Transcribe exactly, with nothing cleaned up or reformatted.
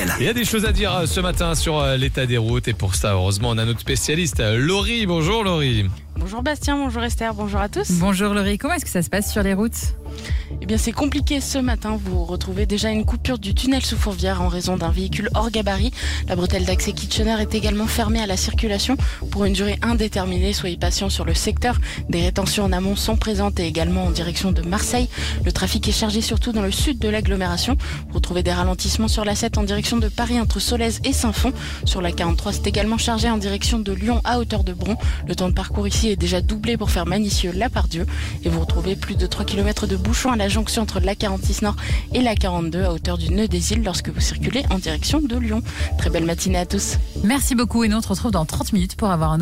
quotidienne. Il y a des choses à dire euh, ce matin sur euh, l'état des routes et pour ça, heureusement, on a notre spécialiste, euh, Laurie. Bonjour Laurie. Bonjour Bastien, bonjour Esther, bonjour à tous. Bonjour Laurie, comment est-ce que ça se passe sur les routes ? Eh bien c'est compliqué ce matin, vous retrouvez déjà une coupure du tunnel sous Fourvière en raison d'un véhicule hors gabarit. La bretelle d'accès Kitchener est également fermée à la circulation pour une durée indéterminée. Soyez patients sur le secteur. Des rétentions en amont sont présentes et également en direction de Marseille. Le trafic est chargé surtout dans le sud de l'agglomération. Vous retrouvez des ralentissements sur l'A sept en direction de Paris entre Solèze et Saint-Fond. Sur la quarante-trois, c'est également chargé en direction de Lyon à hauteur de Bron. Le temps de parcours ici est déjà doublé pour faire Manicieux-La-Part-Dieu. Et vous retrouvez plus de trois kilomètres de bouchons à la jonction entre la quarante-six Nord et la quarante-deux à hauteur du nœud des îles lorsque vous circulez en direction de Lyon. Très belle matinée à tous. Merci beaucoup et nous on te retrouve dans trente minutes pour avoir un